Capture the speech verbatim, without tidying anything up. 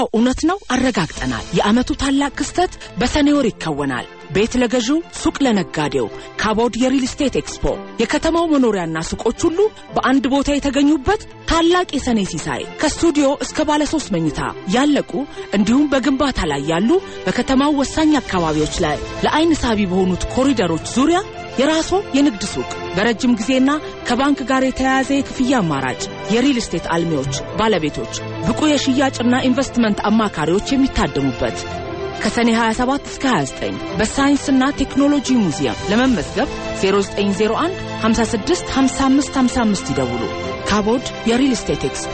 እውነት ነው አረጋግጠናል የአመቱ ታላቅ ክስተት በሰኔ ወር ይከወናል ቤት ለገዢው ሱቅ ለነጋዴው ካቦድ የሪል ስቴት ኤክስፖ የከተማው መኖሪያና ሱቆች ሁሉ በአንድ ቦታ የተገኙበት ታላቅ የሰኔ ሲሳይ ከስቱዲዮ እስከ ባለ ሶስት መኝታ ያለቁ እንዲሁም በግንባታ ላይ ያሉ በከተማው ወሳኝ አካባቢዎች ላይ ለአይን ሳቢ በሆኑት ኮሪደሮች ዙሪያ የራሱ የንግድ ሱቅ በረጅም ጊዜና ከባንክ ጋር የተያያዘ የክፍያ አማራጭ የሪል ስቴት አልሚዎች ባለቤቶች ብቁ የሽያጭና ኢንቨስትመንት አማካሪዎች የሚታደሙበት ከሰኔ ሃያ ሰባት እስከ ሃያ ዘጠኝ በሳይንስና ቴክኖሎጂ ሙዚየም ለመመዝገብ ዜሮ ዘጠኝ ዜሮ አንድ ሃምሳ ስድስት ሃምሳ አምስት ሃምሳ አምስት ይደውሉ ካቦድ የሪል ስቴት ኤክስፖ